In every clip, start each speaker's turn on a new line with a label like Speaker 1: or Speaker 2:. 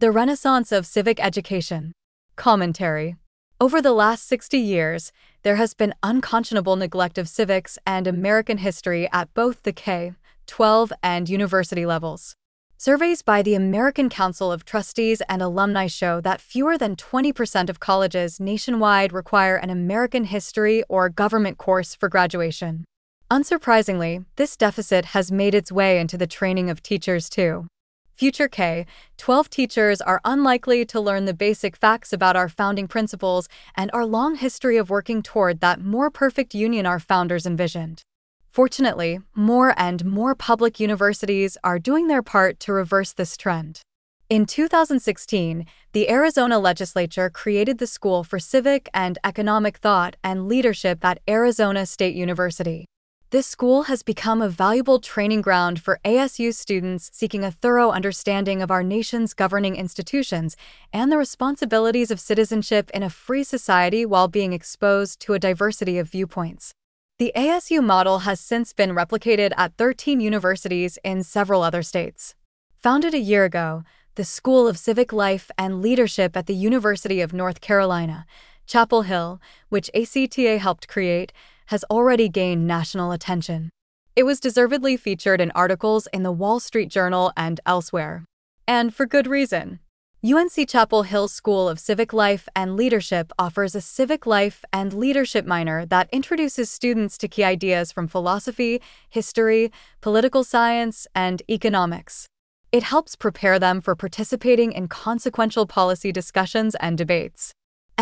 Speaker 1: The Renaissance of Civic Education. Commentary. Over the last 60 years, there has been unconscionable neglect of civics and American history at both the K-12 and university levels. Surveys by the American Council of Trustees and Alumni show that fewer than 20% of colleges nationwide require an American history or government course for graduation. Unsurprisingly, this deficit has made its way into the training of teachers too. Future K-12 teachers are unlikely to learn the basic facts about our founding principles and our long history of working toward that more perfect union our founders envisioned. Fortunately, more and more public universities are doing their part to reverse this trend. In 2016, the Arizona legislature created the School for Civic and Economic Thought and Leadership at Arizona State University. This school has become a valuable training ground for ASU students seeking a thorough understanding of our nation's governing institutions and the responsibilities of citizenship in a free society while being exposed to a diversity of viewpoints. The ASU model has since been replicated at 13 universities in several other states. Founded a year ago, the School of Civic Life and Leadership at the University of North Carolina, Chapel Hill, which ACTA helped create, has already gained national attention. It was deservedly featured in articles in the Wall Street Journal and elsewhere. And for good reason. UNC Chapel Hill School of Civic Life and Leadership offers a Civic Life and Leadership minor that introduces students to key ideas from philosophy, history, political science, and economics. It helps prepare them for participating in consequential policy discussions and debates.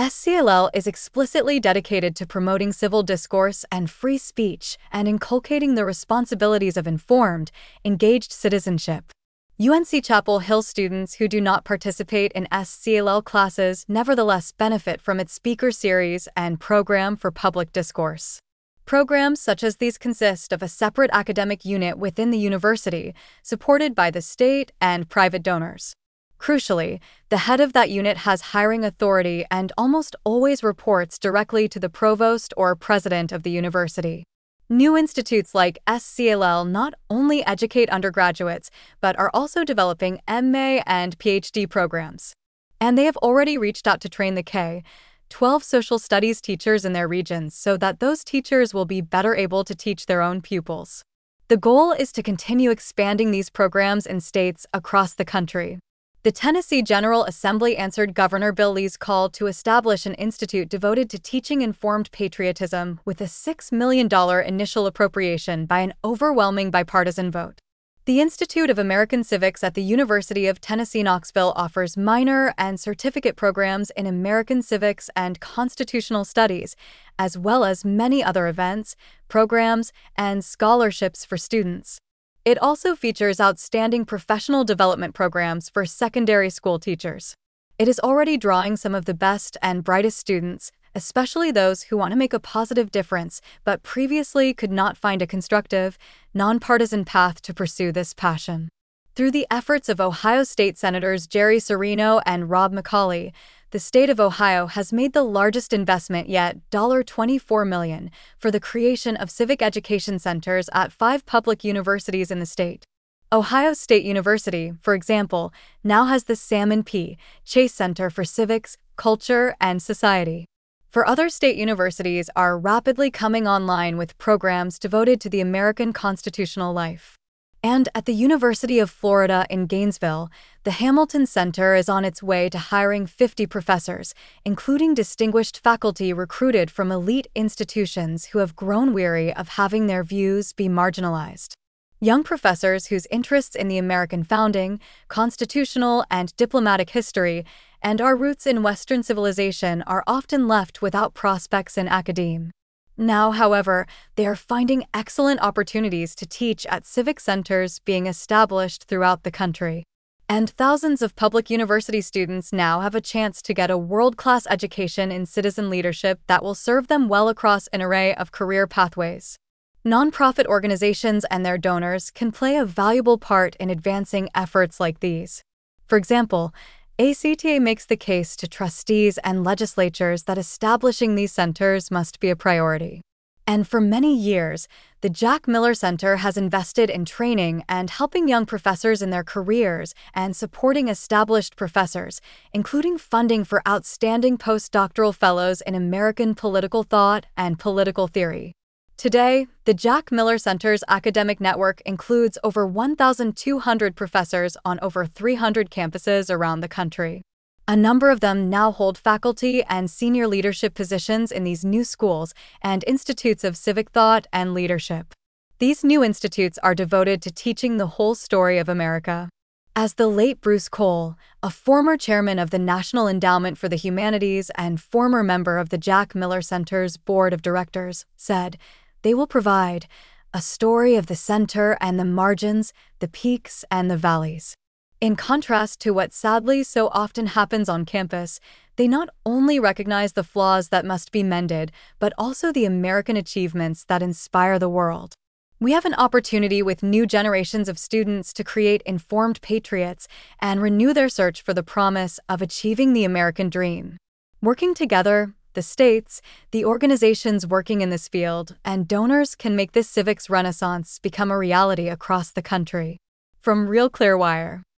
Speaker 1: SCLL is explicitly dedicated to promoting civil discourse and free speech and inculcating the responsibilities of informed, engaged citizenship. UNC Chapel Hill students who do not participate in SCLL classes nevertheless benefit from its speaker series and program for public discourse. Programs such as these consist of a separate academic unit within the university, supported by the state and private donors. Crucially, the head of that unit has hiring authority and almost always reports directly to the provost or president of the university. New institutes like SCLL not only educate undergraduates, but are also developing MA and PhD programs. And they have already reached out to train the K-12 social studies teachers in their regions so that those teachers will be better able to teach their own pupils. The goal is to continue expanding these programs in states across the country. The Tennessee General Assembly answered Governor Bill Lee's call to establish an institute devoted to teaching informed patriotism with a $6 million initial appropriation by an overwhelming bipartisan vote. The Institute of American Civics at the University of Tennessee Knoxville offers minor and certificate programs in American civics and constitutional studies, as well as many other events, programs, and scholarships for students. It also features outstanding professional development programs for secondary school teachers. It is already drawing some of the best and brightest students, especially those who want to make a positive difference but previously could not find a constructive, nonpartisan path to pursue this passion. Through the efforts of Ohio State Senators Jerry Cirino and Rob McCauley, the state of Ohio has made the largest investment yet, $24 million, for the creation of civic education centers at 5 public universities in the state. Ohio State University, for example, now has the Salmon P. Chase Center for Civics, Culture, and Society. For other state universities are rapidly coming online with programs devoted to the American constitutional life. And at the University of Florida in Gainesville, the Hamilton Center is on its way to hiring 50 professors, including distinguished faculty recruited from elite institutions who have grown weary of having their views be marginalized. Young professors whose interests in the American founding, constitutional and diplomatic history, and our roots in Western civilization are often left without prospects in academe. Now, however, they are finding excellent opportunities to teach at civic centers being established throughout the country. And thousands of public university students now have a chance to get a world-class education in citizen leadership that will serve them well across an array of career pathways. Nonprofit organizations and their donors can play a valuable part in advancing efforts like these. For example, ACTA makes the case to trustees and legislatures that establishing these centers must be a priority. And for many years, the Jack Miller Center has invested in training and helping young professors in their careers and supporting established professors, including funding for outstanding postdoctoral fellows in American political thought and political theory. Today, the Jack Miller Center's academic network includes over 1,200 professors on over 300 campuses around the country. A number of them now hold faculty and senior leadership positions in these new schools and institutes of civic thought and leadership. These new institutes are devoted to teaching the whole story of America. As the late Bruce Cole, a former chairman of the National Endowment for the Humanities and former member of the Jack Miller Center's board of directors, said, they will provide a story of the center and the margins, the peaks and the valleys. In contrast to what sadly so often happens on campus, they not only recognize the flaws that must be mended, but also the American achievements that inspire the world. We have an opportunity with new generations of students to create informed patriots and renew their search for the promise of achieving the American dream. Working together, the states, the organizations working in this field, and donors can make this civics renaissance become a reality across the country. From Real Clear Wire.